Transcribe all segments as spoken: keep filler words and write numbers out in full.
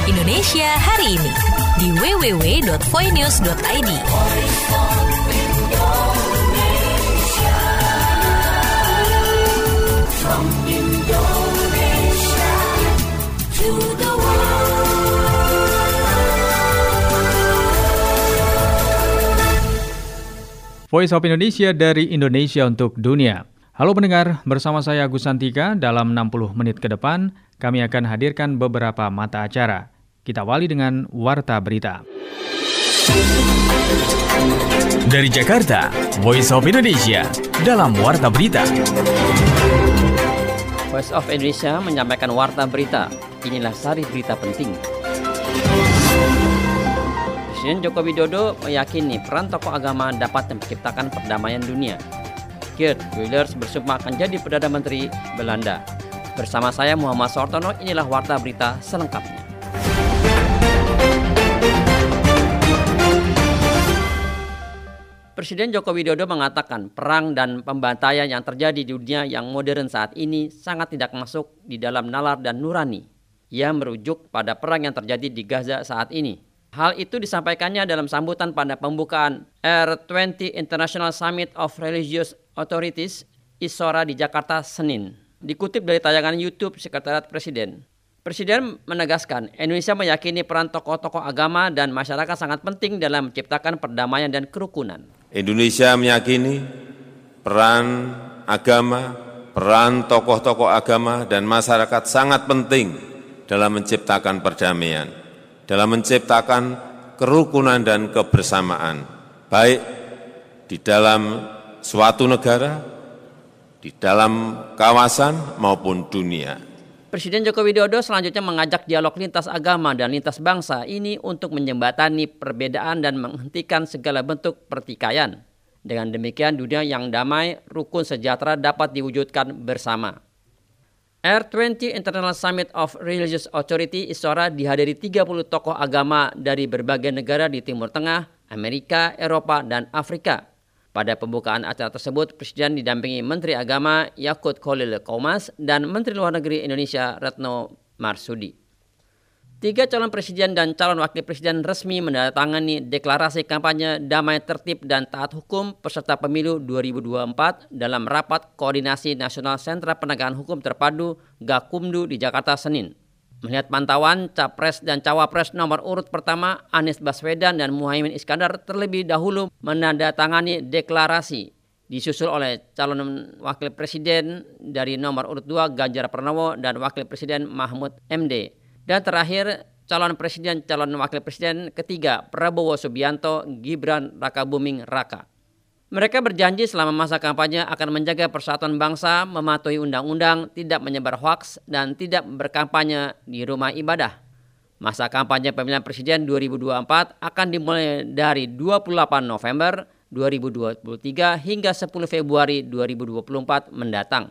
Indonesia hari ini di w w w dot voinews dot i d. From Indonesia to the world. Voice of Indonesia dari Indonesia untuk dunia. Halo pendengar, bersama saya Agus Santika. Dalam enam puluh menit ke depan, kami akan hadirkan beberapa mata acara. Kita awali dengan Warta Berita. Dari Jakarta, Voice of Indonesia dalam Warta Berita. Voice of Indonesia menyampaikan Warta Berita. Inilah sari berita penting. Presiden Joko Widodo meyakini peran tokoh agama dapat menciptakan perdamaian dunia. Geert Wilders bersumpah akan jadi Perdana Menteri Belanda. Bersama saya Muhammad Sortono, inilah Warta Berita selengkapnya. Presiden Joko Widodo mengatakan perang dan pembantaian yang terjadi di dunia yang modern saat ini sangat tidak masuk di dalam nalar dan nurani. Ia merujuk pada perang yang terjadi di Gaza saat ini. Hal itu disampaikannya dalam sambutan pada pembukaan R dua puluh International Summit of Religious Authorities ISORA di Jakarta Senin. Dikutip dari tayangan YouTube Sekretariat Presiden. Presiden menegaskan Indonesia meyakini peran tokoh-tokoh agama dan masyarakat sangat penting dalam menciptakan perdamaian dan kerukunan. Indonesia meyakini peran agama, peran tokoh-tokoh agama dan masyarakat sangat penting dalam menciptakan perdamaian, dalam menciptakan kerukunan dan kebersamaan, baik di dalam suatu negara, di dalam kawasan maupun dunia. Presiden Joko Widodo selanjutnya mengajak dialog lintas agama dan lintas bangsa ini untuk menjembatani perbedaan dan menghentikan segala bentuk pertikaian. Dengan demikian dunia yang damai, rukun, sejahtera dapat diwujudkan bersama. R dua puluh International Summit of Religious Authority ISORA dihadiri tiga puluh tokoh agama dari berbagai negara di Timur Tengah, Amerika, Eropa, dan Afrika. Pada pembukaan acara tersebut, Presiden didampingi Menteri Agama Yakut Khalil Qomas dan Menteri Luar Negeri Indonesia Retno Marsudi. Tiga calon presiden dan calon wakil presiden resmi menandatangani deklarasi kampanye damai, tertib, dan taat hukum peserta pemilu dua ribu dua puluh empat dalam rapat koordinasi nasional Sentra Penegakan Hukum Terpadu Gakumdu di Jakarta Senin. Melihat pantauan, Capres dan Cawapres nomor urut pertama Anies Baswedan dan Muhaimin Iskandar terlebih dahulu menandatangani deklarasi, disusul oleh calon wakil presiden dari nomor urut dua Ganjar Pranowo dan wakil presiden Mahfud M D. Dan terakhir, calon presiden calon wakil presiden ketiga Prabowo Subianto, Gibran Rakabuming Raka. Mereka berjanji selama masa kampanye akan menjaga persatuan bangsa, mematuhi undang-undang, tidak menyebar hoaks, dan tidak berkampanye di rumah ibadah. Masa kampanye pemilihan presiden dua ribu dua puluh empat akan dimulai dari dua puluh delapan November dua ribu dua puluh tiga hingga sepuluh Februari dua ribu dua puluh empat mendatang.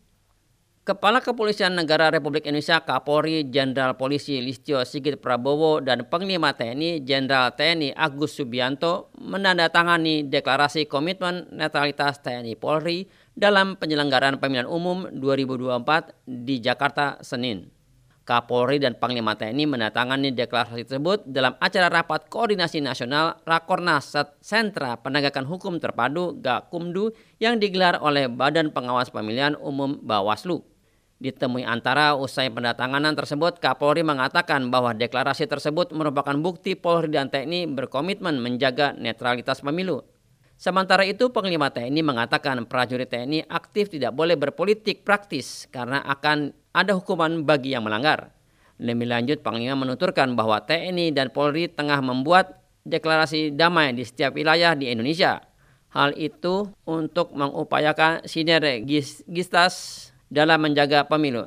Kepala Kepolisian Negara Republik Indonesia Kapolri Jenderal Polisi Listio Sigit Prabowo dan Panglima T N I Jenderal T N I Agus Subianto menandatangani deklarasi komitmen netralitas T N I Polri dalam penyelenggaraan pemilihan umum dua ribu dua puluh empat di Jakarta Senin. Kapolri dan Panglima T N I menandatangani deklarasi tersebut dalam acara rapat koordinasi nasional Rakornas Sentra Penegakan Hukum Terpadu Gakumdu yang digelar oleh Badan Pengawas Pemilihan Umum Bawaslu. Ditemui antara usai pendatanganan tersebut, Kapolri mengatakan bahwa deklarasi tersebut merupakan bukti Polri dan T N I berkomitmen menjaga netralitas pemilu. Sementara itu, Panglima T N I mengatakan prajurit T N I aktif tidak boleh berpolitik praktis karena akan ada hukuman bagi yang melanggar. Lebih lanjut, Panglima menuturkan bahwa T N I dan Polri tengah membuat deklarasi damai di setiap wilayah di Indonesia. Hal itu untuk mengupayakan sinergisitas dalam menjaga pemilu.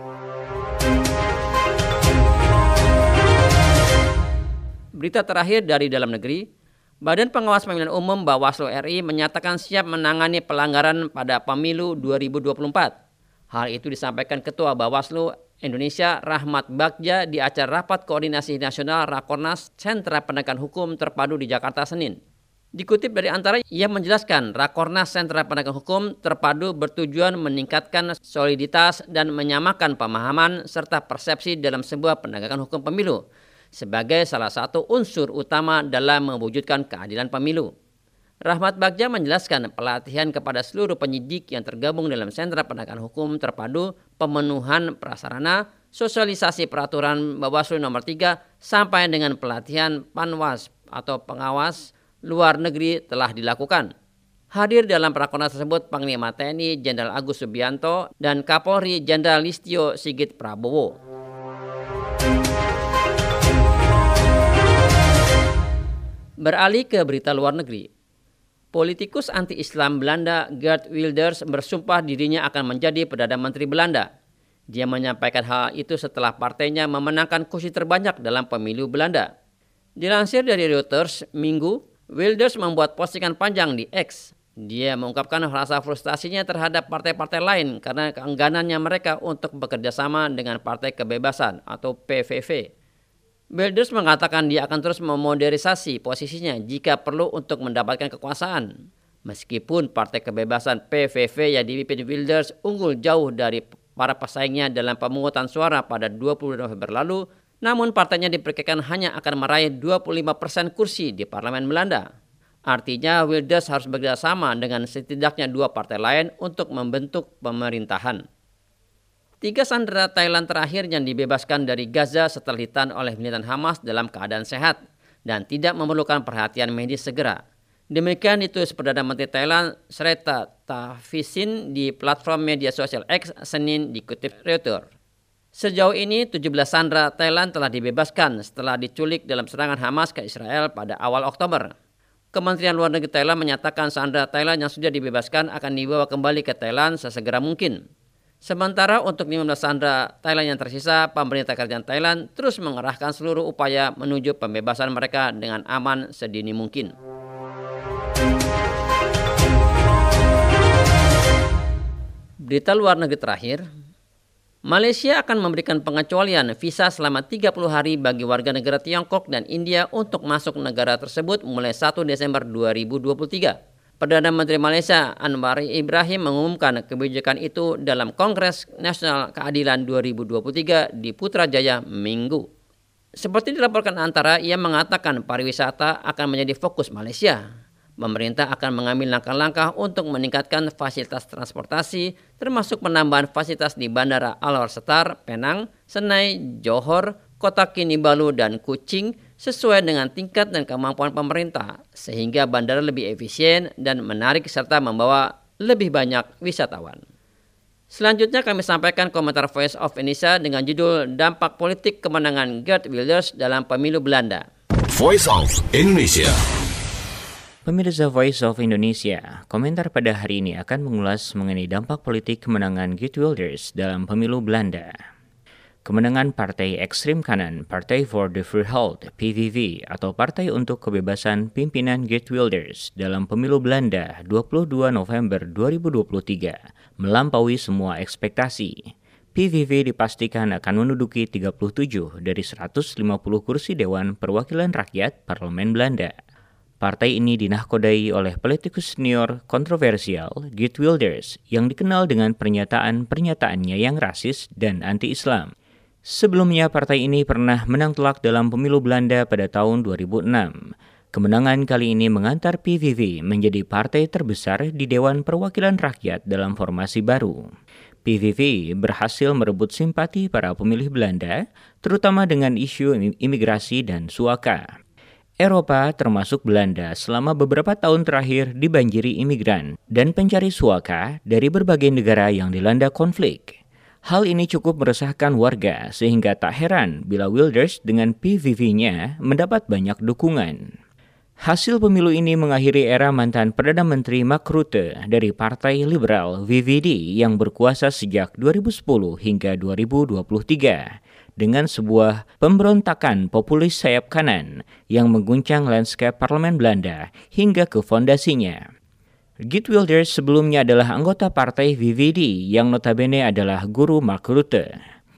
Berita terakhir dari dalam negeri, Badan Pengawas Pemilihan Umum Bawaslu R I menyatakan siap menangani pelanggaran pada pemilu dua ribu dua puluh empat. Hal itu disampaikan Ketua Bawaslu Indonesia Rahmat Bagja di acara Rapat Koordinasi Nasional Rakornas Sentra Penegakan Hukum Terpadu di Jakarta Senin. Dikutip dari Antara, ia menjelaskan Rakornas Sentra Penegakan Hukum terpadu bertujuan meningkatkan soliditas dan menyamakan pemahaman serta persepsi dalam sebuah penegakan hukum pemilu sebagai salah satu unsur utama dalam mewujudkan keadilan pemilu. Rahmat Bagja menjelaskan pelatihan kepada seluruh penyidik yang tergabung dalam Sentra Penegakan Hukum terpadu, pemenuhan prasarana, sosialisasi peraturan Bawaslu nomor tiga sampai dengan pelatihan Panwas atau pengawas luar negeri telah dilakukan. Hadir dalam Rakornas tersebut Panglima T N I Jenderal Agus Subianto dan Kapolri Jenderal Listio Sigit Prabowo. Beralih ke berita luar negeri. Politikus anti-Islam Belanda Geert Wilders bersumpah dirinya akan menjadi Perdana Menteri Belanda. Dia menyampaikan hal itu setelah partainya memenangkan kursi terbanyak dalam pemilu Belanda. Dilansir dari Reuters Minggu, Wilders membuat postingan panjang di X. Dia mengungkapkan rasa frustasinya terhadap partai-partai lain karena keengganannya mereka untuk bekerja sama dengan Partai Kebebasan atau P V V. Wilders mengatakan dia akan terus memodernisasi posisinya jika perlu untuk mendapatkan kekuasaan. Meskipun Partai Kebebasan P V V yang dipimpin Wilders unggul jauh dari para pesaingnya dalam pemungutan suara pada dua puluh November lalu, namun partainya diperkirakan hanya akan meraih dua puluh lima persen kursi di parlemen Belanda. Artinya Wilders harus bekerjasama dengan setidaknya dua partai lain untuk membentuk pemerintahan. Tiga sandera Thailand terakhir yang dibebaskan dari Gaza setelah ditahan oleh militan Hamas dalam keadaan sehat dan tidak memerlukan perhatian medis segera. Demikian itu Perdana Menteri Thailand Srettha Thavisin di platform media sosial X Senin, dikutip Reuters. Sejauh ini tujuh belas sandera Thailand telah dibebaskan setelah diculik dalam serangan Hamas ke Israel pada awal Oktober. Kementerian Luar Negeri Thailand menyatakan sandera Thailand yang sudah dibebaskan akan dibawa kembali ke Thailand sesegera mungkin. Sementara untuk lima belas sandera Thailand yang tersisa, pemerintah kerajaan Thailand terus mengerahkan seluruh upaya menuju pembebasan mereka dengan aman sedini mungkin. Berita luar negeri terakhir, Malaysia akan memberikan pengecualian visa selama tiga puluh hari bagi warga negara Tiongkok dan India untuk masuk negara tersebut mulai satu Desember dua ribu dua puluh tiga. Perdana Menteri Malaysia Anwar Ibrahim mengumumkan kebijakan itu dalam Kongres Nasional Keadilan dua ribu dua puluh tiga di Putrajaya Minggu. Seperti dilaporkan Antara, ia mengatakan pariwisata akan menjadi fokus Malaysia. Pemerintah akan mengambil langkah-langkah untuk meningkatkan fasilitas transportasi, termasuk penambahan fasilitas di Bandara Alor Setar, Penang, Senai, Johor, Kota Kinabalu, dan Kuching sesuai dengan tingkat dan kemampuan pemerintah, sehingga bandara lebih efisien dan menarik serta membawa lebih banyak wisatawan. Selanjutnya kami sampaikan komentar Voice of Indonesia dengan judul Dampak Politik Kemenangan Geert Wilders dalam Pemilu Belanda. Voice of Indonesia. Pemirsa Voice of Indonesia, komentar pada hari ini akan mengulas mengenai dampak politik kemenangan Geert Wilders dalam Pemilu Belanda. Kemenangan Partai Ekstrem Kanan, Partai for the Vrijheid P V V atau Partai untuk Kebebasan pimpinan Geert Wilders dalam Pemilu Belanda dua puluh dua November dua ribu dua puluh tiga melampaui semua ekspektasi. P V V dipastikan akan menduduki tiga puluh tujuh dari seratus lima puluh kursi Dewan Perwakilan Rakyat Parlemen Belanda. Partai ini dinahkodai oleh politikus senior kontroversial Geert Wilders yang dikenal dengan pernyataan-pernyataannya yang rasis dan anti-Islam. Sebelumnya, partai ini pernah menang telak dalam pemilu Belanda pada tahun dua ribu enam. Kemenangan kali ini mengantar P V V menjadi partai terbesar di Dewan Perwakilan Rakyat dalam formasi baru. P V V berhasil merebut simpati para pemilih Belanda, terutama dengan isu imigrasi dan suaka. Eropa, termasuk Belanda, selama beberapa tahun terakhir dibanjiri imigran dan pencari suaka dari berbagai negara yang dilanda konflik. Hal ini cukup meresahkan warga sehingga tak heran bila Wilders dengan P V V-nya mendapat banyak dukungan. Hasil pemilu ini mengakhiri era mantan Perdana Menteri Mark Rutte dari Partai Liberal V V D yang berkuasa sejak dua ribu sepuluh hingga dua ribu dua puluh tiga dengan sebuah pemberontakan populis sayap kanan yang mengguncang lanskap parlemen Belanda hingga ke fondasinya. Geert Wilders sebelumnya adalah anggota partai V V D yang notabene adalah guru Mark Rutte.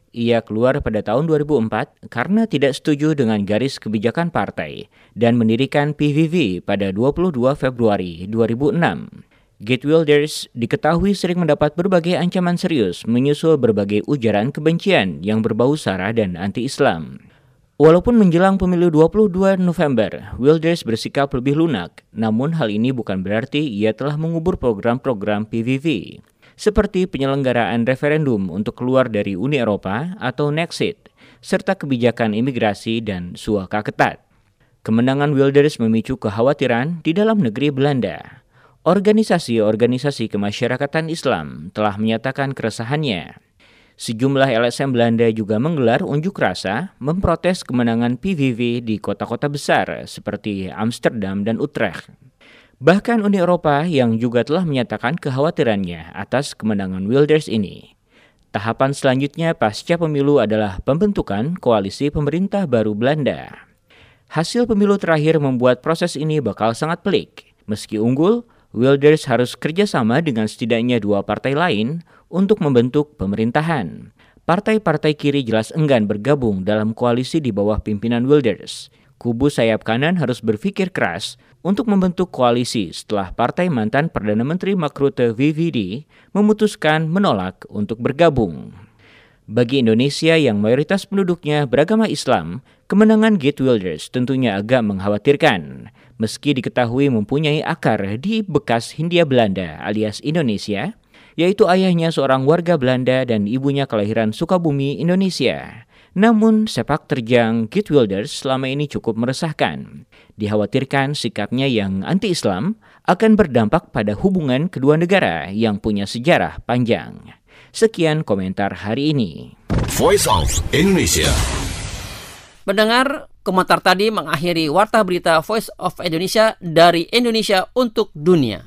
Ia keluar pada tahun dua ribu empat karena tidak setuju dengan garis kebijakan partai dan mendirikan P V V pada dua puluh dua Februari dua ribu enam. Geert Wilders diketahui sering mendapat berbagai ancaman serius menyusul berbagai ujaran kebencian yang berbau sara dan anti-Islam. Walaupun menjelang pemilu dua puluh dua November, Wilders bersikap lebih lunak, namun hal ini bukan berarti ia telah mengubur program-program P V V, seperti penyelenggaraan referendum untuk keluar dari Uni Eropa atau Nexit, serta kebijakan imigrasi dan suaka ketat. Kemenangan Wilders memicu kekhawatiran di dalam negeri Belanda. Organisasi-organisasi kemasyarakatan Islam telah menyatakan keresahannya. Sejumlah L S M Belanda juga menggelar unjuk rasa memprotes kemenangan P V V di kota-kota besar seperti Amsterdam dan Utrecht. Bahkan Uni Eropa yang juga telah menyatakan kekhawatirannya atas kemenangan Wilders ini. Tahapan selanjutnya pasca pemilu adalah pembentukan koalisi pemerintah baru Belanda. Hasil pemilu terakhir membuat proses ini bakal sangat pelik. Meski unggul, Wilders harus kerjasama dengan setidaknya dua partai lain untuk membentuk pemerintahan. Partai-partai kiri jelas enggan bergabung dalam koalisi di bawah pimpinan Wilders. Kubu sayap kanan harus berpikir keras untuk membentuk koalisi setelah partai mantan Perdana Menteri Mark Rutte V V D memutuskan menolak untuk bergabung. Bagi Indonesia yang mayoritas penduduknya beragama Islam, kemenangan Geert Wilders tentunya agak mengkhawatirkan. Meski diketahui mempunyai akar di bekas Hindia Belanda alias Indonesia, yaitu ayahnya seorang warga Belanda dan ibunya kelahiran Sukabumi, Indonesia. Namun sepak terjang Geert Wilders selama ini cukup meresahkan. Dikhawatirkan sikapnya yang anti-Islam akan berdampak pada hubungan kedua negara yang punya sejarah panjang. Sekian komentar hari ini. Voice of Indonesia. Pendengar, komentar tadi mengakhiri Warta Berita Voice of Indonesia dari Indonesia untuk dunia.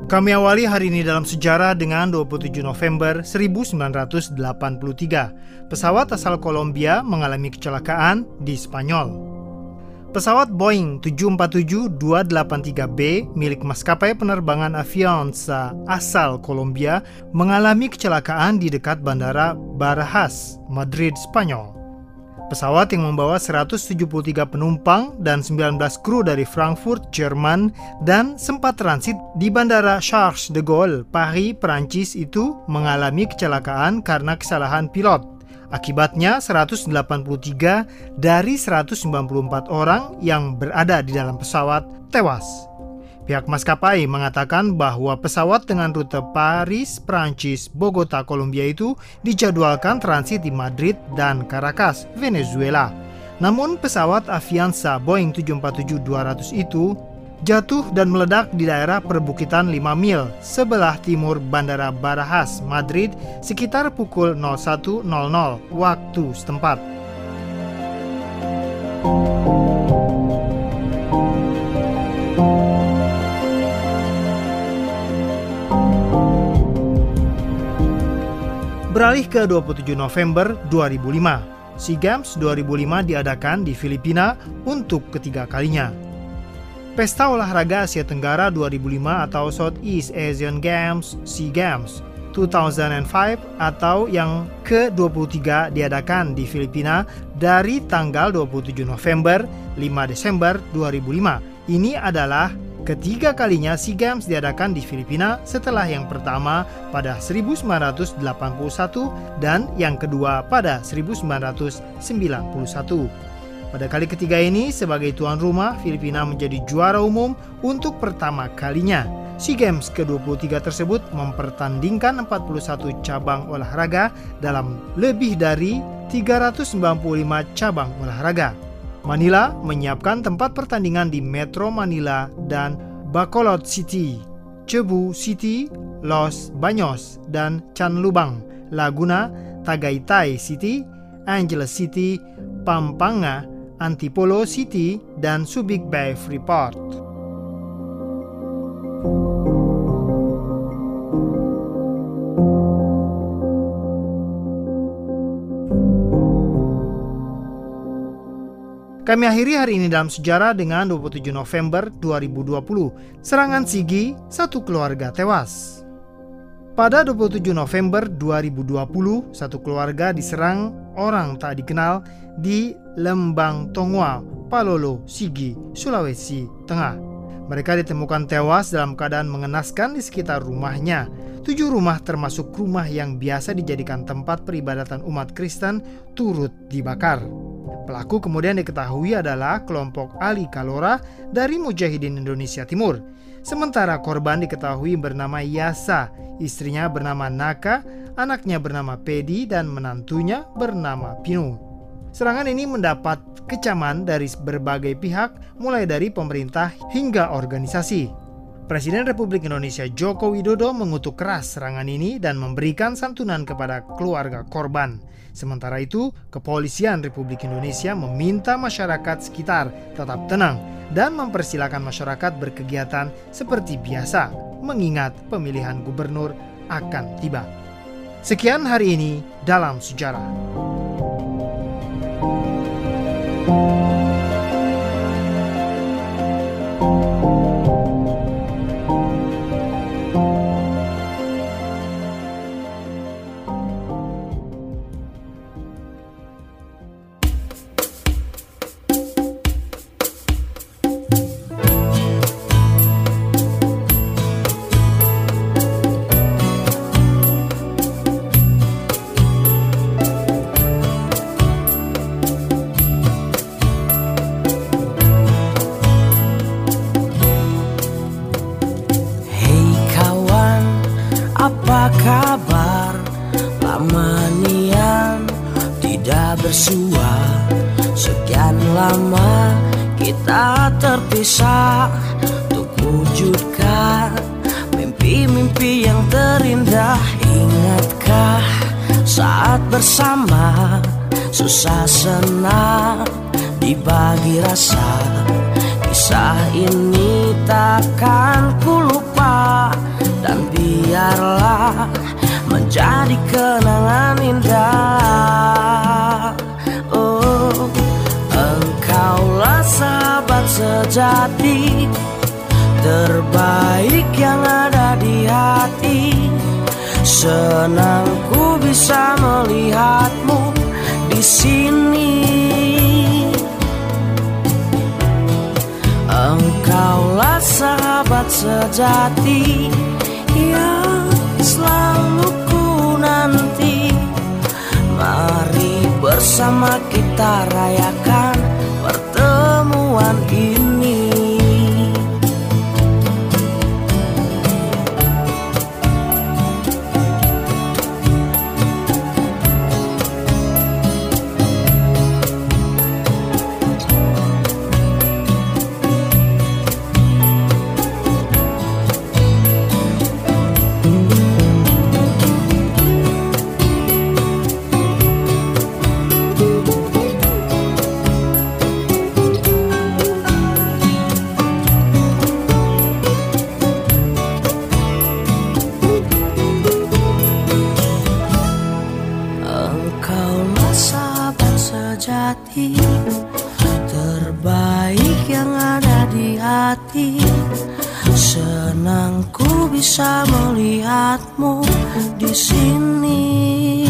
Kami awali hari ini dalam sejarah dengan dua puluh tujuh November seribu sembilan ratus delapan puluh tiga. Pesawat asal Kolombia mengalami kecelakaan di Spanyol. Pesawat Boeing tujuh empat tujuh dua delapan tiga B milik maskapai penerbangan Avianca asal Kolombia mengalami kecelakaan di dekat Bandara Barajas, Madrid, Spanyol. Pesawat yang membawa seratus tujuh puluh tiga penumpang dan sembilan belas kru dari Frankfurt, Jerman, dan sempat transit di Bandara Charles de Gaulle, Paris, Perancis itu mengalami kecelakaan karena kesalahan pilot. Akibatnya seratus delapan puluh tiga dari seratus sembilan puluh empat orang yang berada di dalam pesawat tewas. Pihak maskapai mengatakan bahwa pesawat dengan rute Paris, Prancis, Bogota, Kolombia itu dijadwalkan transit di Madrid dan Caracas, Venezuela. Namun pesawat Avianca Boeing tujuh empat tujuh dua ratus itu jatuh dan meledak di daerah perbukitan lima mil sebelah timur Bandara Barajas, Madrid sekitar pukul nol satu nol nol waktu setempat. Beralih ke dua puluh tujuh November dua ribu lima, SEA Games dua ribu lima diadakan di Filipina untuk ketiga kalinya. Pesta Olahraga Asia Tenggara dua ribu lima atau Southeast Asian Games, SEA Games dua ribu lima atau yang ke dua puluh tiga diadakan di Filipina dari tanggal dua puluh tujuh November sampai lima Desember dua ribu lima. Ini adalah ketiga kalinya SEA Games diadakan di Filipina setelah yang pertama pada seribu sembilan ratus delapan puluh satu dan yang kedua pada seribu sembilan ratus sembilan puluh satu. Pada kali ketiga ini sebagai tuan rumah, Filipina menjadi juara umum untuk pertama kalinya. SEA Games ke dua puluh tiga tersebut mempertandingkan empat puluh satu cabang olahraga dalam lebih dari tiga ratus sembilan puluh lima cabang olahraga. Manila menyiapkan tempat pertandingan di Metro Manila dan Bacolod City, Cebu City, Los Baños, dan Canlubang, Laguna, Tagaytay City, Angeles City, Pampanga, Antipolo City, dan Subic Bay Freeport. Kami akhiri hari ini dalam sejarah dengan dua puluh tujuh November dua ribu dua puluh. Serangan Sigi, satu keluarga tewas. Pada dua puluh tujuh November dua ribu dua puluh, satu keluarga diserang orang tak dikenal di Lembang Tongwa, Palolo, Sigi, Sulawesi Tengah. Mereka ditemukan tewas dalam keadaan mengenaskan di sekitar rumahnya. Tujuh rumah termasuk rumah yang biasa dijadikan tempat peribadatan umat Kristen turut dibakar. Pelaku kemudian diketahui adalah kelompok Ali Kalora dari Mujahidin Indonesia Timur. Sementara korban diketahui bernama Yasa, istrinya bernama Naka, anaknya bernama Pedi, dan menantunya bernama Pinu. Serangan ini mendapat kecaman dari berbagai pihak, mulai dari pemerintah hingga organisasi. Presiden Republik Indonesia Joko Widodo mengutuk keras serangan ini dan memberikan santunan kepada keluarga korban. Sementara itu, Kepolisian Republik Indonesia meminta masyarakat sekitar tetap tenang dan mempersilakan masyarakat berkegiatan seperti biasa, mengingat pemilihan gubernur akan tiba. Sekian hari ini dalam sejarah. Apa kabar? Lama nian tidak bersua. Sekian lama kita terpisah untuk wujudkan mimpi-mimpi yang terindah. Ingatkah saat bersama, susah senang dibagi rasa. Kisah ini takkan ku lupa. biarlah menjadi kenangan indah. Oh, engkaulah sahabat sejati, terbaik yang ada di hati. Senang ku bisa melihatmu di sini. Engkaulah sahabat sejati yang selalu ku nanti. Mari bersama kita rayakan pertemuan ini. Terbaik yang ada di hati. Senang ku bisa melihatmu di sini.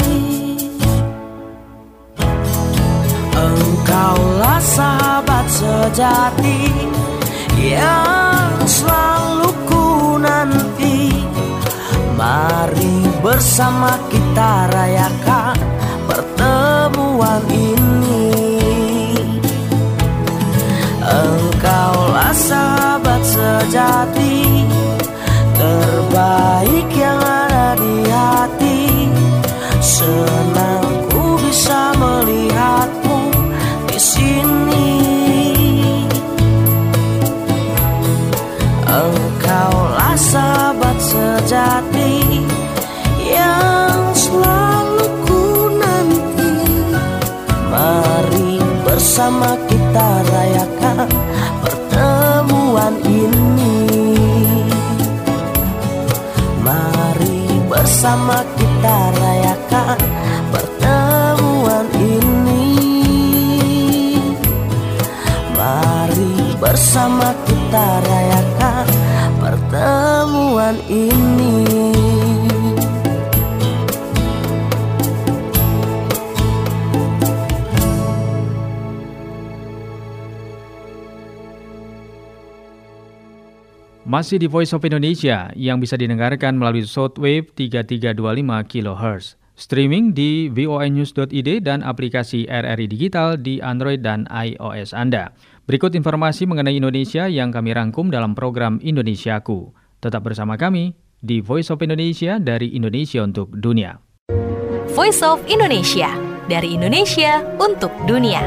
Engkaulah sahabat sejati yang selalu ku nanti. Mari bersama kita rayakan pertemuan ini. Engkaulah sahabat sejati, terbaik yang ada di hati. Senang ku bisa melihatmu di sini. Engkaulah sahabat sejati yang selalu ku nanti. Mari bersama kita rayakan pertemuan ini. Mari bersama kita rayakan pertemuan ini. Mari bersama kita rayakan pertemuan ini. Masih di Voice of Indonesia yang bisa didengarkan melalui shortwave tiga tiga dua lima kilohertz. Streaming di voinews dot i d dan aplikasi R R I Digital di Android dan iOS Anda. Berikut informasi mengenai Indonesia yang kami rangkum dalam program Indonesiaku. Tetap bersama kami di Voice of Indonesia dari Indonesia untuk Dunia. Voice of Indonesia dari Indonesia untuk dunia.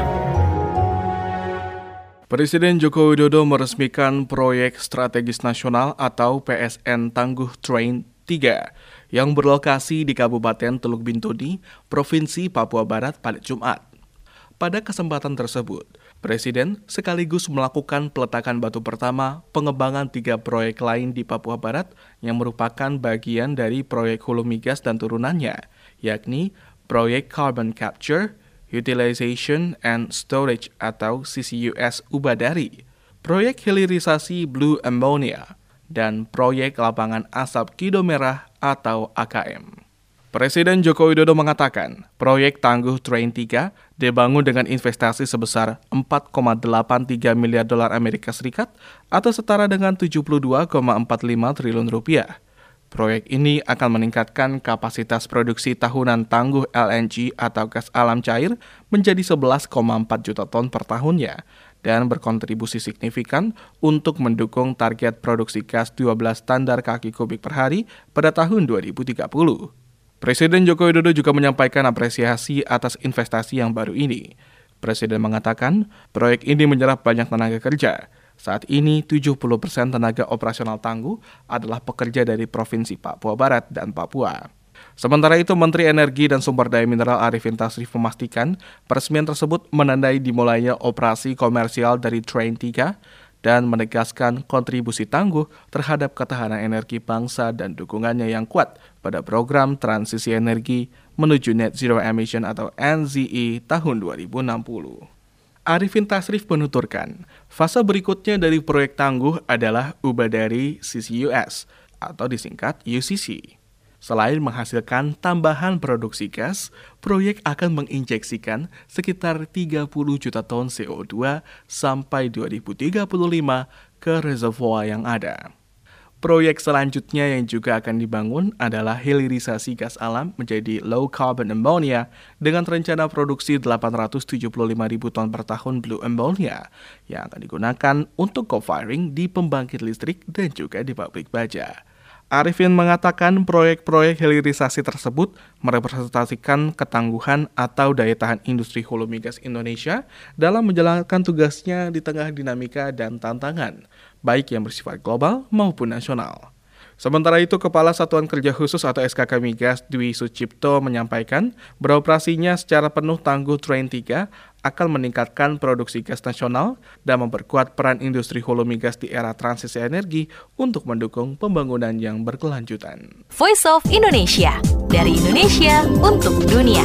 Presiden Joko Widodo meresmikan Proyek Strategis Nasional atau P S N Tangguh Train tiga yang berlokasi di Kabupaten Teluk Bintuni, Provinsi Papua Barat pada Jumat. Pada kesempatan tersebut, Presiden sekaligus melakukan peletakan batu pertama pengembangan tiga proyek lain di Papua Barat yang merupakan bagian dari proyek hulu migas dan turunannya, yakni Proyek Carbon Capture, Utilization and Storage atau C C U S Ubadari, Proyek Hilirisasi Blue Ammonia, dan Proyek Lapangan Asap Kido Merah atau A K M. Presiden Joko Widodo mengatakan, proyek Tangguh Train tiga dibangun dengan investasi sebesar empat koma delapan tiga miliar dolar Amerika Serikat atau setara dengan tujuh puluh dua koma empat lima triliun rupiah. Proyek ini akan meningkatkan kapasitas produksi tahunan tangguh L N G atau gas alam cair menjadi sebelas koma empat juta ton per tahunnya dan berkontribusi signifikan untuk mendukung target produksi gas dua belas standar kaki kubik per hari pada tahun dua ribu tiga puluh. Presiden Joko Widodo juga menyampaikan apresiasi atas investasi yang baru ini. Presiden mengatakan, proyek ini menyerap banyak tenaga kerja. Saat ini, tujuh puluh persen tenaga operasional Tangguh adalah pekerja dari Provinsi Papua Barat dan Papua. Sementara itu, Menteri Energi dan Sumber Daya Mineral Arifin Tasrif memastikan peresmian tersebut menandai dimulainya operasi komersial dari Train tiga dan menegaskan kontribusi tangguh terhadap ketahanan energi bangsa dan dukungannya yang kuat pada program transisi energi menuju Net Zero Emission atau N Z E tahun dua ribu enam puluh. Arifin Tasrif menuturkan, fase berikutnya dari proyek tangguh adalah ubah dari C C U S atau disingkat U C C. Selain menghasilkan tambahan produksi gas, proyek akan menginjeksikan sekitar tiga puluh juta ton C O dua sampai dua ribu tiga puluh lima ke reservoir yang ada. Proyek selanjutnya yang juga akan dibangun adalah hilirisasi gas alam menjadi low carbon ammonia dengan rencana produksi delapan ratus tujuh puluh lima ribu ton per tahun blue ammonia yang akan digunakan untuk co-firing di pembangkit listrik dan juga di pabrik baja. Arifin mengatakan proyek-proyek hilirisasi tersebut merepresentasikan ketangguhan atau daya tahan industri hulu migas Indonesia dalam menjalankan tugasnya di tengah dinamika dan tantangan, baik yang bersifat global maupun nasional. Sementara itu, Kepala Satuan Kerja Khusus atau S K K Migas Dwi Sucipto menyampaikan beroperasinya secara penuh Tangguh Train tiga akan meningkatkan produksi gas nasional dan memperkuat peran industri hulu migas di era transisi energi untuk mendukung pembangunan yang berkelanjutan. Voice of Indonesia, dari Indonesia untuk dunia.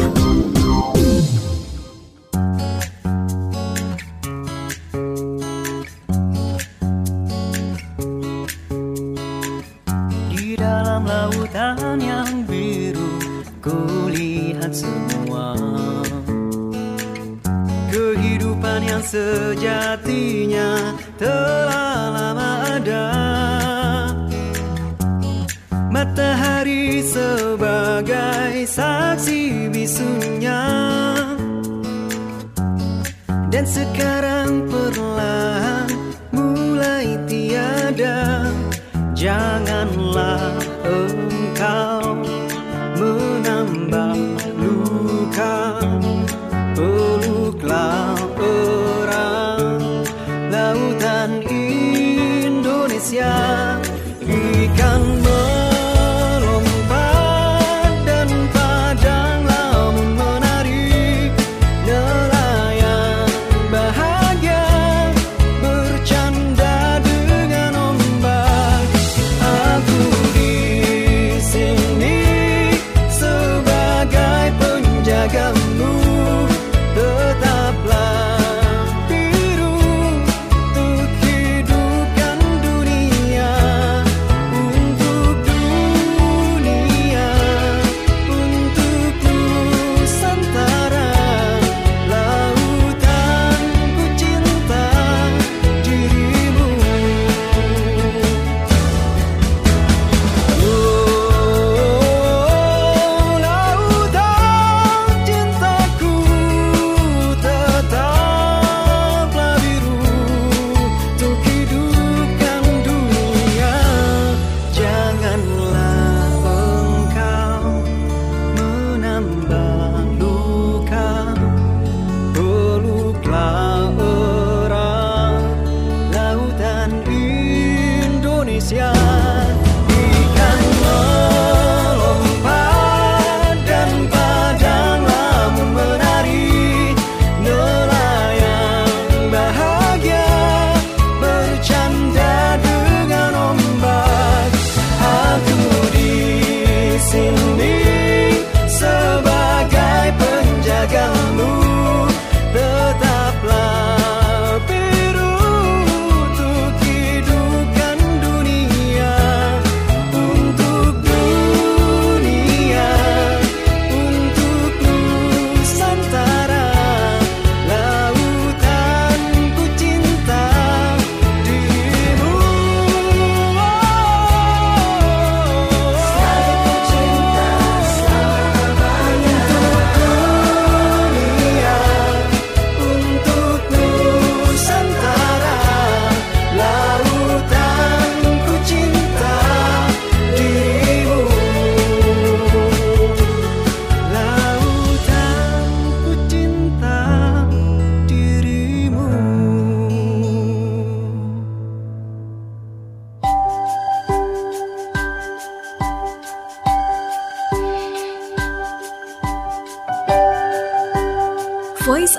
Di dalam lautan yang biru, kulihat semua kehidupan yang sejatinya telah lama ada. Matahari sebagai saksi bisunya, dan sekarang perlahan mulai tiada. Janganlah engkau menambah luka, peluklah erat lautan Indonesia. Ikan melompat dan padang lamun menari, nelayan bahagia bercanda dengan ombak. Aku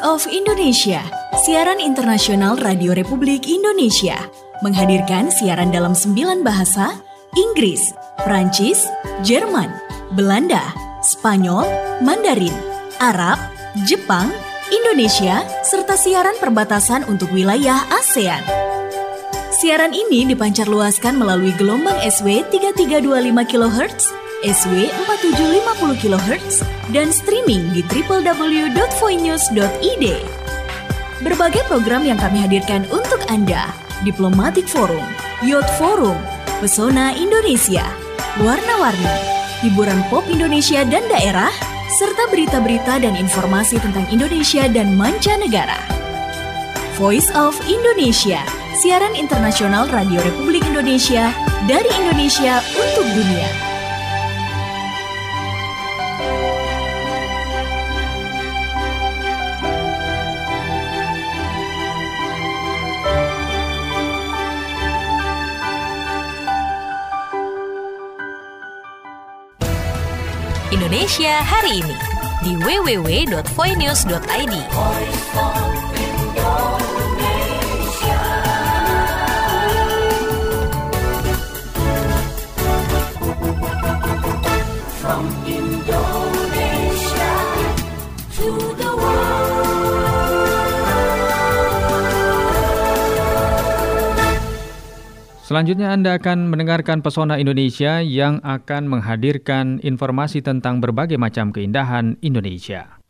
of Indonesia, siaran internasional Radio Republik Indonesia, menghadirkan siaran dalam sembilan bahasa, Inggris, Prancis, Jerman, Belanda, Spanyol, Mandarin, Arab, Jepang, Indonesia, serta siaran perbatasan untuk wilayah ASEAN. Siaran ini dipancarluaskan melalui gelombang S W tiga tiga dua lima kilohertz, S W empat tujuh lima nol kilohertz, dan streaming di w w w dot voinews dot i d. Berbagai program yang kami hadirkan untuk Anda: Diplomatic Forum, Youth Forum, Pesona Indonesia, Warna-Warni, hiburan pop Indonesia dan daerah, serta berita-berita dan informasi tentang Indonesia dan mancanegara. Voice of Indonesia, siaran internasional Radio Republik Indonesia dari Indonesia untuk dunia. Indonesia hari ini di w w w dot voinews dot i d. From Indonesia to the Selanjutnya Anda akan mendengarkan Pesona Indonesia yang akan menghadirkan informasi tentang berbagai macam keindahan Indonesia.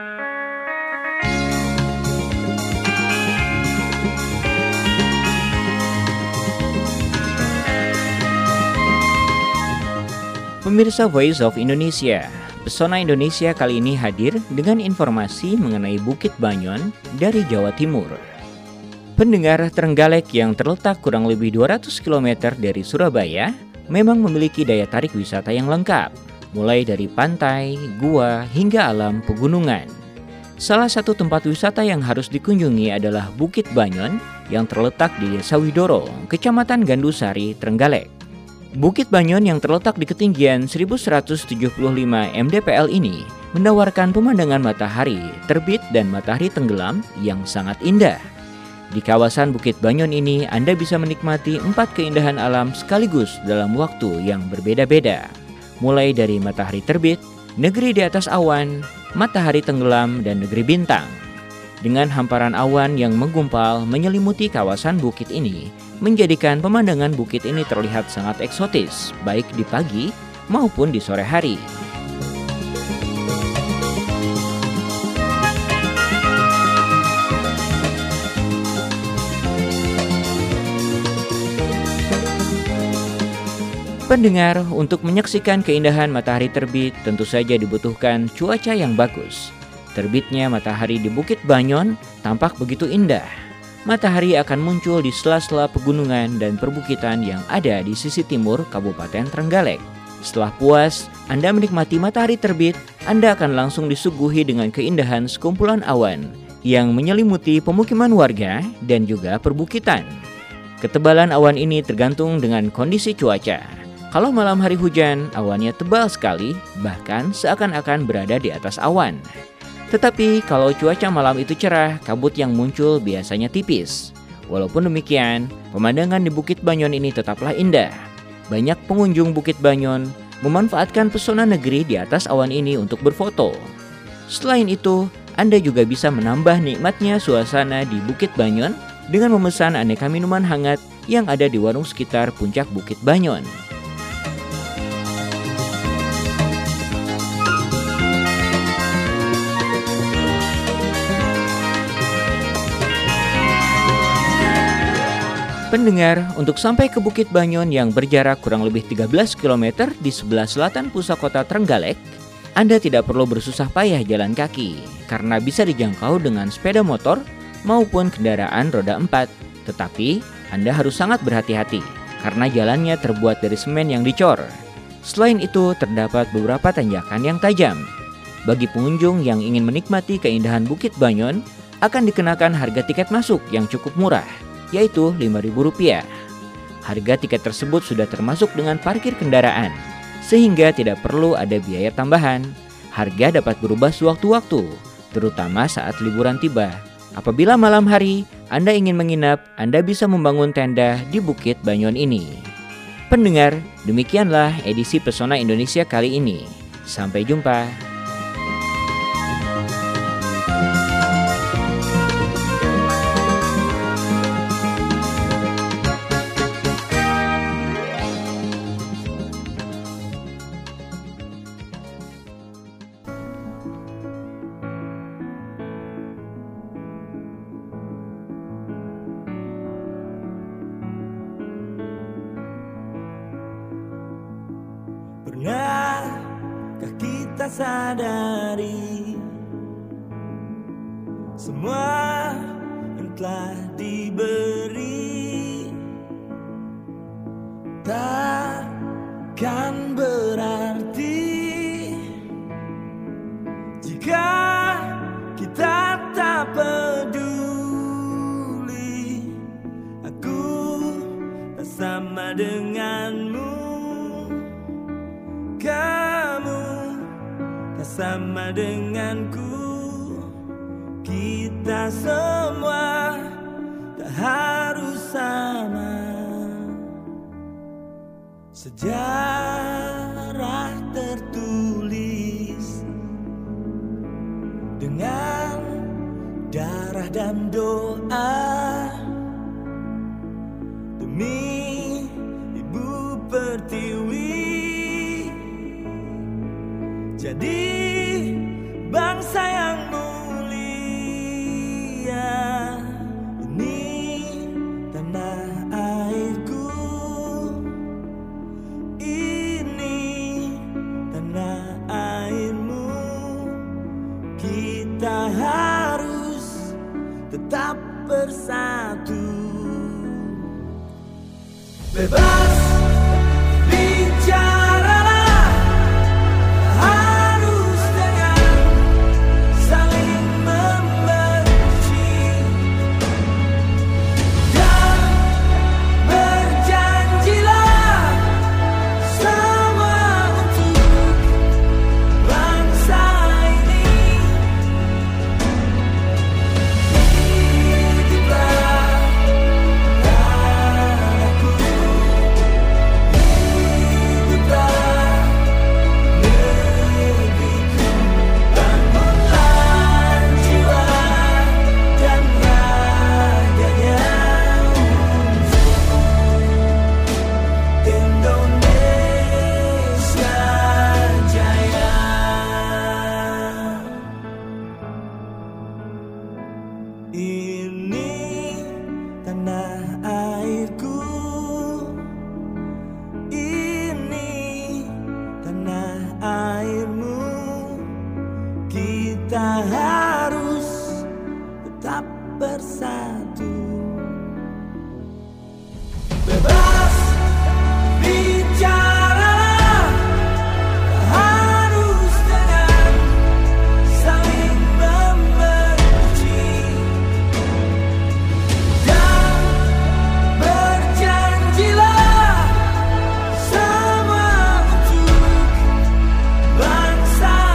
Pemirsa Voice of Indonesia, Pesona Indonesia kali ini hadir dengan informasi mengenai Bukit Banyon dari Jawa Timur. Pendengar, Trenggalek yang terletak kurang lebih dua ratus kilometer dari Surabaya memang memiliki daya tarik wisata yang lengkap, mulai dari pantai, gua, hingga alam pegunungan. Salah satu tempat wisata yang harus dikunjungi adalah Bukit Banyon yang terletak di Desa Widoro, Kecamatan Gandusari, Trenggalek. Bukit Banyon yang terletak di ketinggian seribu seratus tujuh puluh lima mdpl ini menawarkan pemandangan matahari terbit dan matahari tenggelam yang sangat indah. Di kawasan Bukit Banyon ini, Anda bisa menikmati empat keindahan alam sekaligus dalam waktu yang berbeda-beda. Mulai dari matahari terbit, negeri di atas awan, matahari tenggelam, dan negeri bintang. Dengan hamparan awan yang menggumpal menyelimuti kawasan bukit ini, menjadikan pemandangan bukit ini terlihat sangat eksotis, baik di pagi maupun di sore hari. Pendengar, untuk menyaksikan keindahan matahari terbit tentu saja dibutuhkan cuaca yang bagus. Terbitnya matahari di Bukit Banyon tampak begitu indah. Matahari akan muncul di sela-sela pegunungan dan perbukitan yang ada di sisi timur Kabupaten Trenggalek. Setelah puas Anda menikmati matahari terbit, Anda akan langsung disuguhi dengan keindahan sekumpulan awan yang menyelimuti pemukiman warga dan juga perbukitan. Ketebalan awan ini tergantung dengan kondisi cuaca. Kalau malam hari hujan, awannya tebal sekali, bahkan seakan-akan berada di atas awan. Tetapi kalau cuaca malam itu cerah, kabut yang muncul biasanya tipis. Walaupun demikian, pemandangan di Bukit Banyon ini tetaplah indah. Banyak pengunjung Bukit Banyon memanfaatkan pesona negeri di atas awan ini untuk berfoto. Selain itu, Anda juga bisa menambah nikmatnya suasana di Bukit Banyon dengan memesan aneka minuman hangat yang ada di warung sekitar puncak Bukit Banyon. Pendengar, untuk sampai ke Bukit Banyon yang berjarak kurang lebih tiga belas kilometer di sebelah selatan pusat kota Trenggalek, Anda tidak perlu bersusah payah jalan kaki, karena bisa dijangkau dengan sepeda motor maupun kendaraan roda empat. Tetapi, Anda harus sangat berhati-hati, karena jalannya terbuat dari semen yang dicor. Selain itu, terdapat beberapa tanjakan yang tajam. Bagi pengunjung yang ingin menikmati keindahan Bukit Banyon, akan dikenakan harga tiket masuk yang cukup murah, yaitu lima ribu rupiah. Harga tiket tersebut sudah termasuk dengan parkir kendaraan, sehingga tidak perlu ada biaya tambahan. Harga dapat berubah sewaktu-waktu, terutama saat liburan tiba. Apabila malam hari Anda ingin menginap, Anda bisa membangun tenda di Bukit Banyon ini. Pendengar, demikianlah edisi Pesona Indonesia kali ini. Sampai jumpa. Pernahkah kita sadari semua yang telah diberi takkan berarti jika kita tak peduli. Aku tak sama denganmu, kamu tak sama denganku. Kita semua tak harus sama. Sejarah tertulis dengan darah dan doa demi Ibu Pertiwi. Jadi bangsa yang mulia, ini tanah airku, ini tanah airmu. Kita harus tetap bersatu, bebas bicara. Kita harus tetap bersatu, bebas bicara, harus dengan saling membenci dan berjanjilah semua untuk bangsa.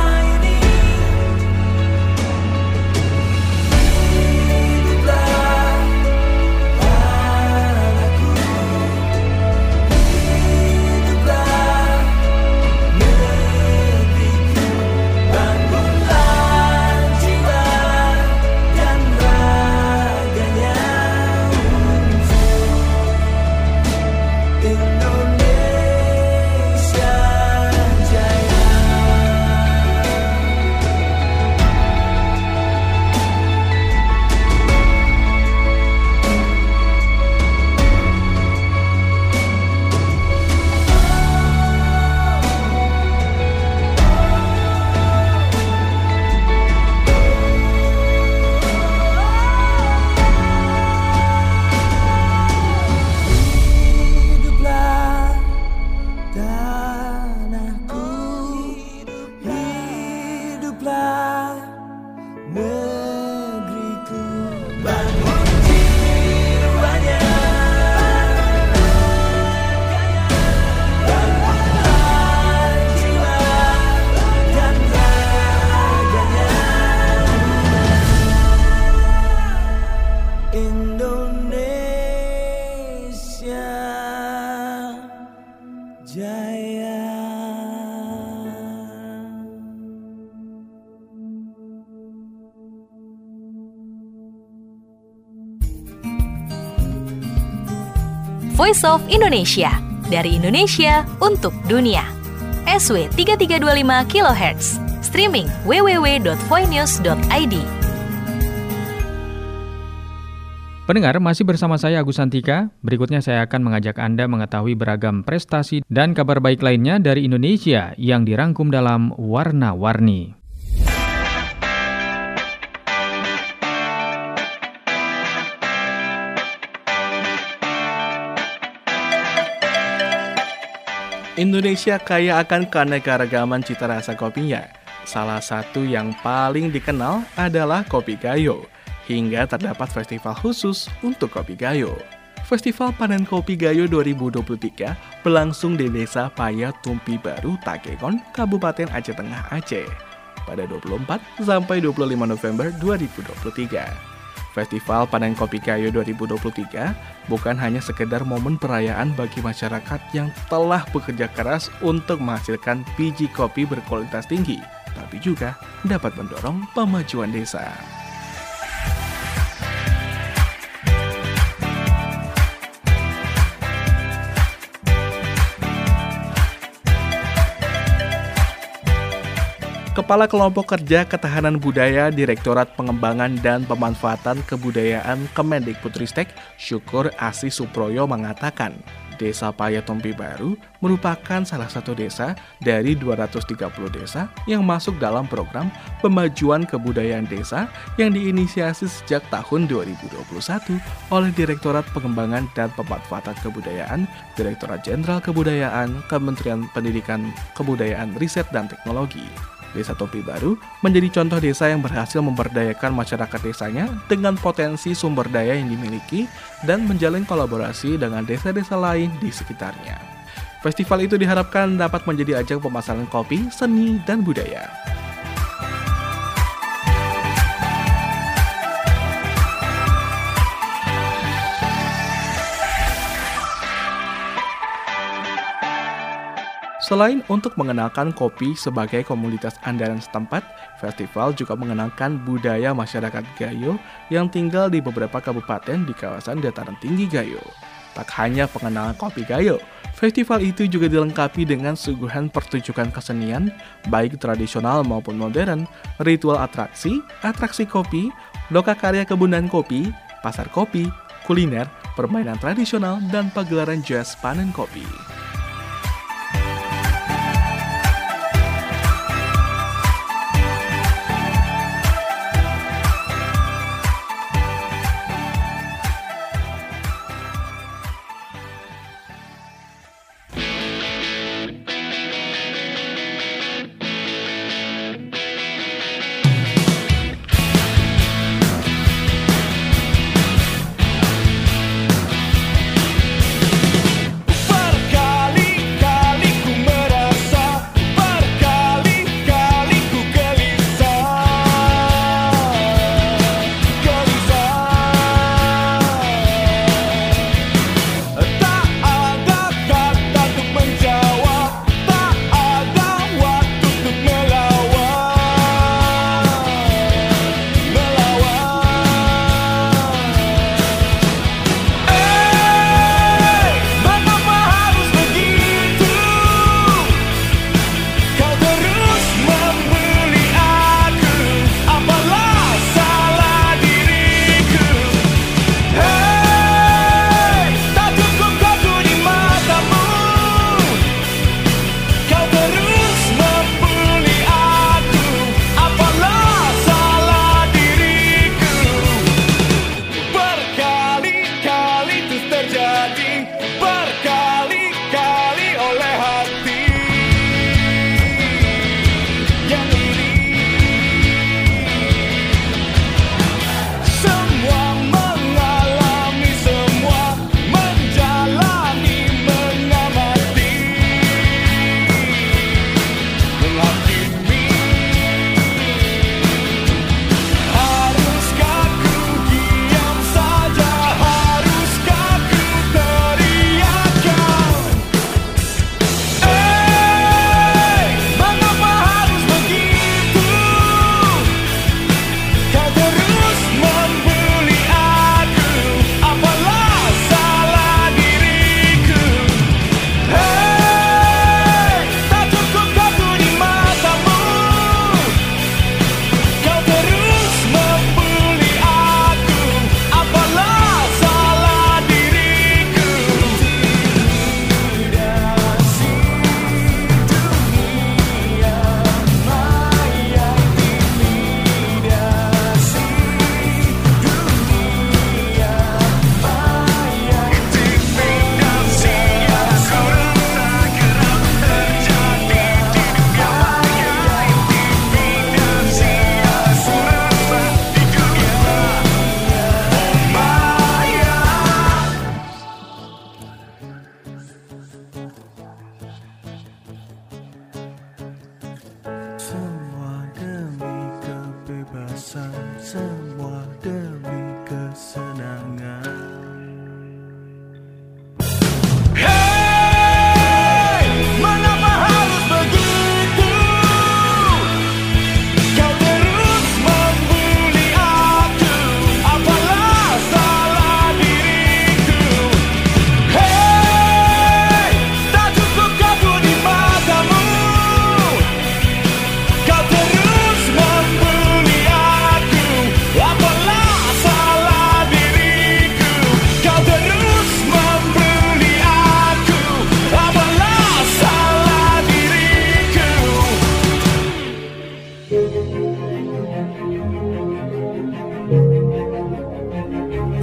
Voice of Indonesia. Dari Indonesia untuk dunia. S W tiga tiga dua lima kilohertz. Streaming w w w dot voinews dot i d. Pendengar, masih bersama saya Agus Santika. Berikutnya saya akan mengajak Anda mengetahui beragam prestasi dan kabar baik lainnya dari Indonesia yang dirangkum dalam Warna-Warni. Indonesia kaya akan keanekaragaman cita rasa kopinya. Salah satu yang paling dikenal adalah Kopi Gayo, hingga terdapat festival khusus untuk Kopi Gayo. Festival Panen Kopi Gayo dua ribu dua puluh tiga berlangsung di Desa Paya Tumpi Baru, Takengon, Kabupaten Aceh Tengah, Aceh, pada dua puluh empat sampai dua puluh lima November dua ribu dua puluh tiga. Festival Panen Kopi Gayo dua ribu dua puluh tiga bukan hanya sekedar momen perayaan bagi masyarakat yang telah bekerja keras untuk menghasilkan biji kopi berkualitas tinggi, tapi juga dapat mendorong pemajuan desa. Kepala Kelompok Kerja Ketahanan Budaya Direktorat Pengembangan dan Pemanfaatan Kebudayaan Kemendikbudristek, Syukur Asih Suproyo mengatakan, Desa Paya Tumpi Baru merupakan salah satu desa dari dua ratus tiga puluh desa yang masuk dalam program Pemajuan Kebudayaan Desa yang diinisiasi sejak tahun dua ribu dua puluh satu oleh Direktorat Pengembangan dan Pemanfaatan Kebudayaan, Direktorat Jenderal Kebudayaan, Kementerian Pendidikan, Kebudayaan, Riset, dan Teknologi. Desa Tumpi Baru menjadi contoh desa yang berhasil memberdayakan masyarakat desanya dengan potensi sumber daya yang dimiliki dan menjalin kolaborasi dengan desa-desa lain di sekitarnya. Festival itu diharapkan dapat menjadi ajang pemasaran kopi, seni, dan budaya. Selain untuk mengenalkan kopi sebagai komoditas andalan setempat, festival juga mengenalkan budaya masyarakat Gayo yang tinggal di beberapa kabupaten di kawasan dataran tinggi Gayo. Tak hanya pengenalan kopi Gayo, festival itu juga dilengkapi dengan suguhan pertunjukan kesenian, baik tradisional maupun modern, ritual atraksi, atraksi kopi, lokakarya kebunan kopi, pasar kopi, kuliner, permainan tradisional, dan pagelaran jazz panen kopi. Perkara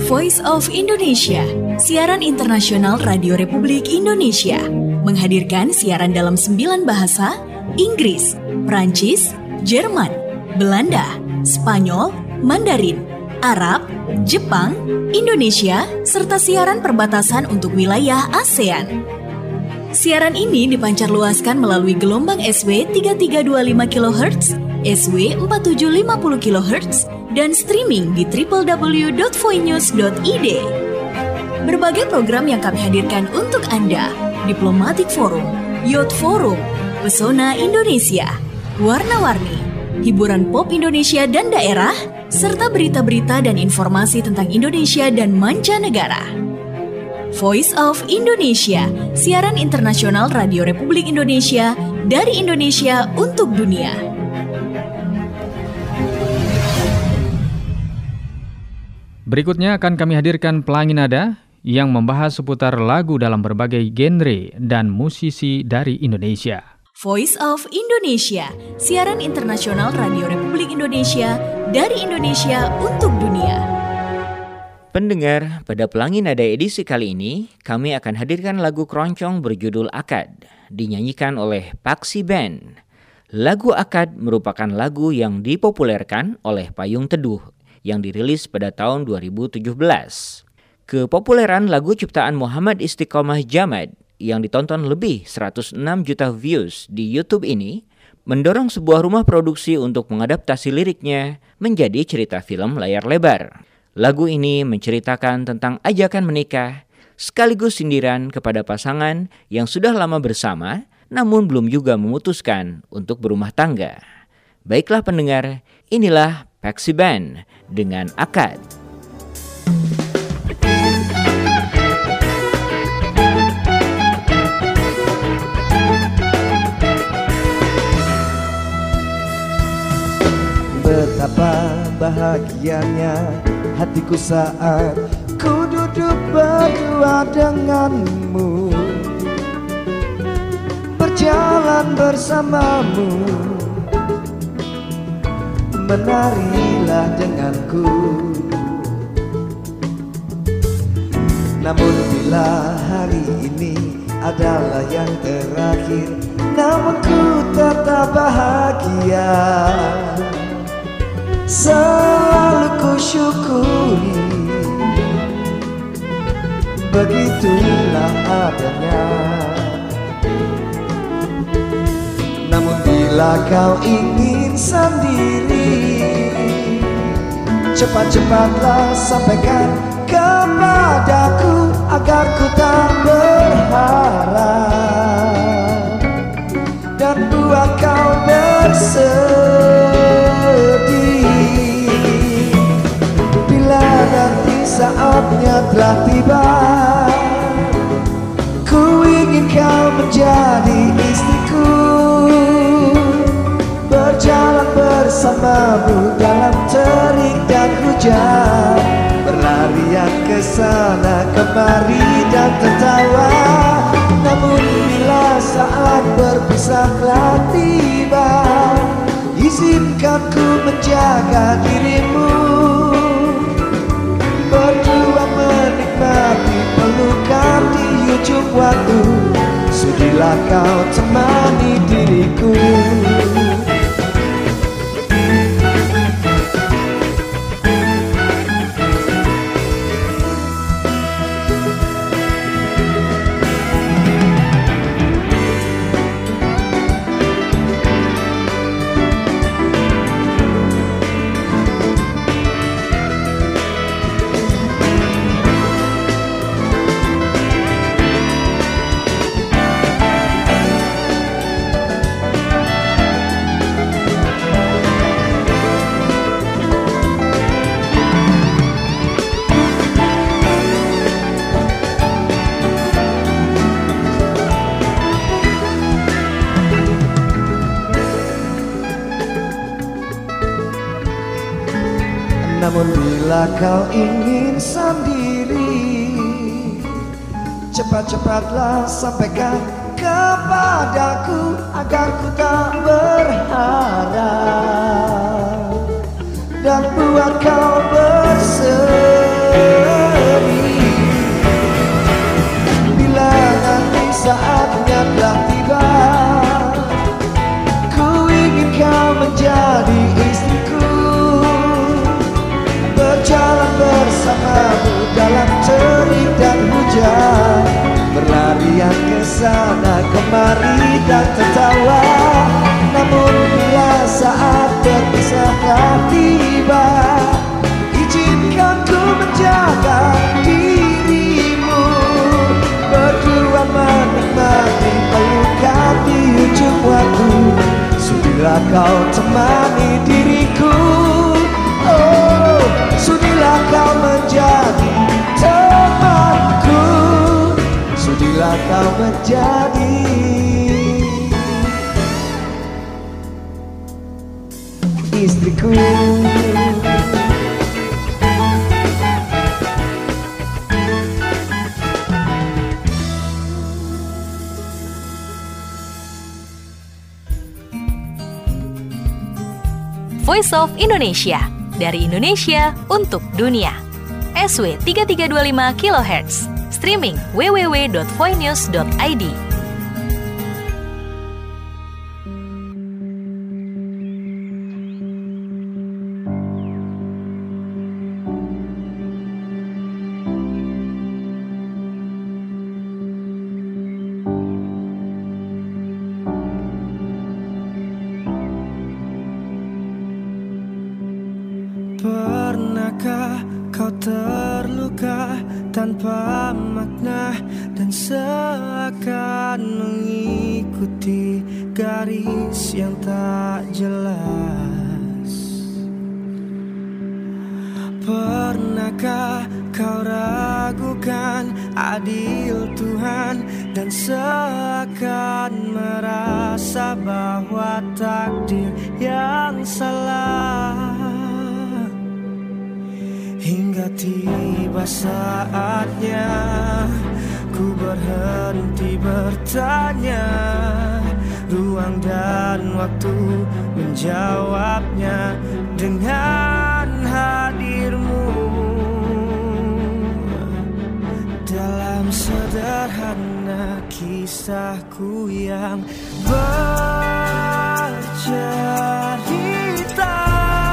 Voice of Indonesia, siaran internasional Radio Republik Indonesia, menghadirkan siaran dalam sembilan bahasa, Inggris, Prancis, Jerman, Belanda, Spanyol, Mandarin, Arab, Jepang, Indonesia, serta siaran perbatasan untuk wilayah ASEAN. Siaran ini dipancarluaskan melalui gelombang S W tiga tiga dua lima kilohertz, S W empat tujuh lima nol kilohertz, dan streaming di w w w dot voinews dot i d. Berbagai program yang kami hadirkan untuk Anda: Diplomatic Forum, Youth Forum, Pesona Indonesia, Warna-Warni, hiburan pop Indonesia dan daerah, serta berita-berita dan informasi tentang Indonesia dan mancanegara. Voice of Indonesia, siaran internasional Radio Republik Indonesia dari Indonesia untuk dunia. Berikutnya akan kami hadirkan Pelangi Nada yang membahas seputar lagu dalam berbagai genre dan musisi dari Indonesia. Voice of Indonesia, siaran internasional Radio Republik Indonesia dari Indonesia untuk dunia. Pendengar, pada Pelangi Nada edisi kali ini, kami akan hadirkan lagu keroncong berjudul Akad, dinyanyikan oleh Paksi Band. Lagu Akad merupakan lagu yang dipopulerkan oleh Payung Teduh, yang dirilis pada tahun dua ribu tujuh belas. Kepopuleran lagu ciptaan Muhammad Istiqomah Jamad, yang ditonton lebih seratus enam juta views di YouTube ini, mendorong sebuah rumah produksi untuk mengadaptasi liriknya menjadi cerita film layar lebar. Lagu ini menceritakan tentang ajakan menikah, sekaligus sindiran kepada pasangan yang sudah lama bersama, namun belum juga memutuskan untuk berumah tangga. Baiklah pendengar, inilah Paksi Band dengan Akad. Betapa bahagianya hatiku saat ku duduk berdua denganmu, berjalan bersamamu, menarilah denganku. Namun bila hari ini adalah yang terakhir, namun ku tetap bahagia. Selalu ku syukuri, begitulah adanya. Namun bila kau ingin sendiri, cepat-cepatlah sampaikan kepadaku agar ku tak berharap dan buat kau bersedih. Bila nanti saatnya telah tiba, ku ingin kau menjadi istriku, berjalan bersamamu dalam terik dan hujan, berlarian ke sana kemari dan tertawa. Namun bila saat berpisah telah tiba, izinkan ku menjaga dirimu, berdua menikmati pelukan di ujung waktu. Sudilah kau temani diriku. Namun bila kau ingin sendiri, cepat-cepatlah sampaikan kepadaku agar ku tak berharap dan buat kau bersedih. sana kemari dan tertawa. Namun bila saat berpisah tiba, izinkan ku menjaga dirimu, berdua menikmati pelukan di ujung waktu. Sudilah kau temani diriku, oh, sudilah kau menjadi temanku, sudilah kau menjadi istriku. Voice of Indonesia, dari Indonesia untuk dunia. S W tiga tiga dua lima kilohertz, streaming w w w dot voinews dot i d. Pernahkah kau terluka tanpa makna dan seakan mengikuti garis yang tak jelas? Pernahkah kau ragukan adil Tuhan dan seakan merasa bahwa takdir yang salah? Hingga tiba saatnya ku berhenti bertanya, ruang dan waktu menjawabnya dengan hadirmu. Dalam sederhana kisahku yang bercerita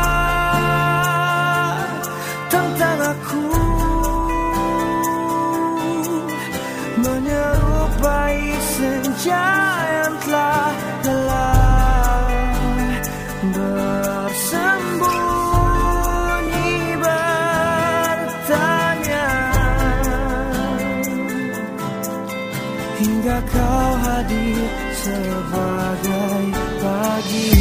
tentang aku, menyerupai senja yang telah lelah, bersembunyi bertanya, hingga kau hadir sebagai pagi.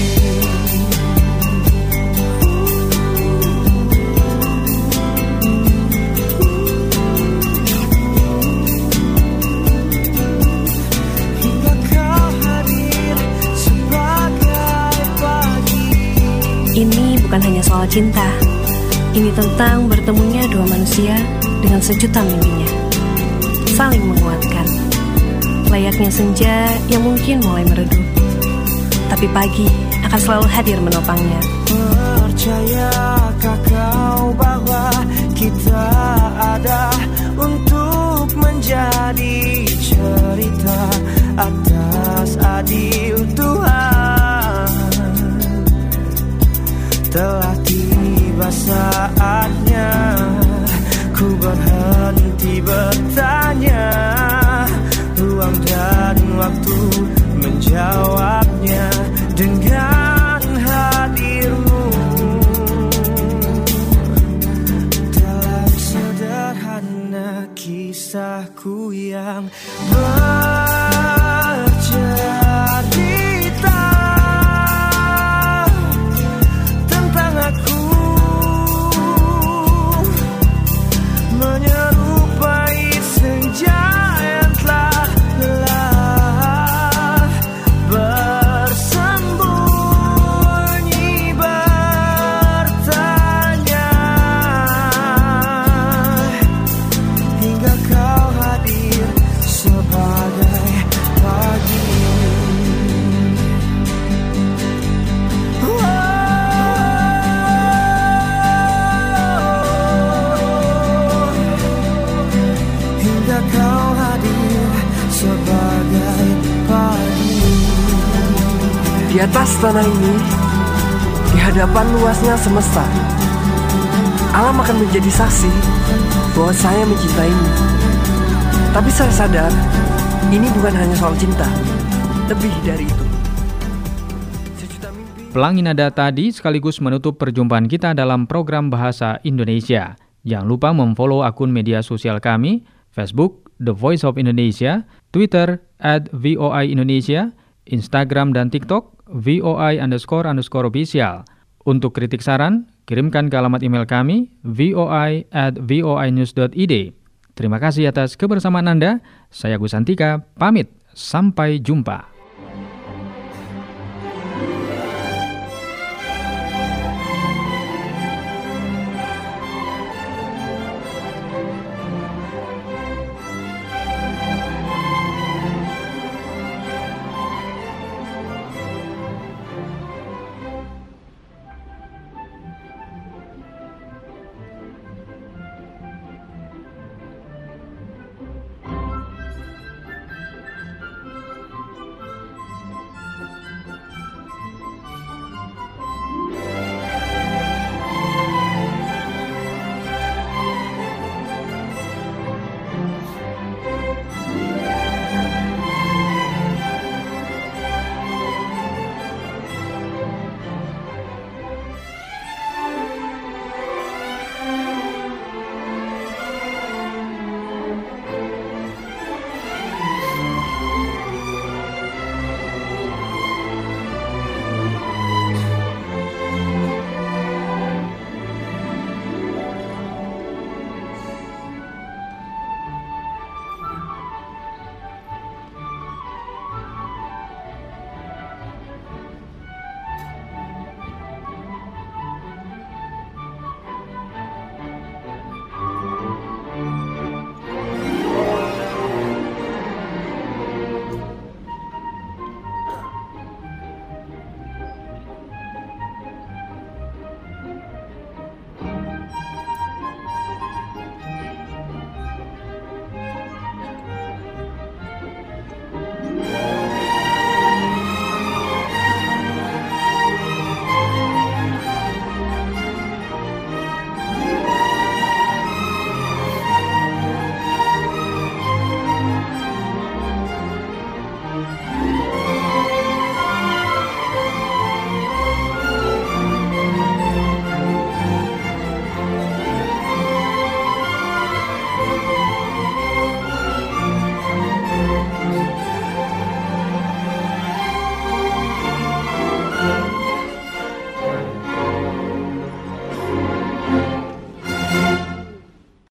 Ini bukan hanya soal cinta. Ini tentang bertemunya dua manusia dengan sejuta mimpinya, saling menguatkan. Layaknya senja yang mungkin mulai meredup, tapi pagi akan selalu hadir menopangnya. Percayakah kau bahwa kita ada untuk menjadi cerita atas adil Tuhan? Telah tiba saatnya ku berhenti bertanya, ruang dan waktu menjawabnya dengan hadirmu. Dalam sederhana kisahku yang bercerita tentang aku, menyerupai senja yang telah lelah, bersembunyi bertanya, hingga kau hadir sebagai pagi. Kau hadir sebagai pagi. Di atas tanah ini, di hadapan luasnya semesta, alam akan menjadi saksi bahwa saya mencintaimu. Tapi saya sadar Ini bukan hanya soal cinta, lebih dari itu. Pelangi nada tadi sekaligus menutup perjumpaan kita dalam program Bahasa Indonesia. Jangan lupa memfollow akun media sosial kami, Facebook, The Voice of Indonesia, Twitter, at V O I Indonesia, Instagram dan TikTok, V O I underscore underscore official. Untuk kritik saran, kirimkan ke alamat email kami, voi at voinews dot id. Terima kasih atas kebersamaan Anda. Saya Gus Antika, pamit. Sampai jumpa.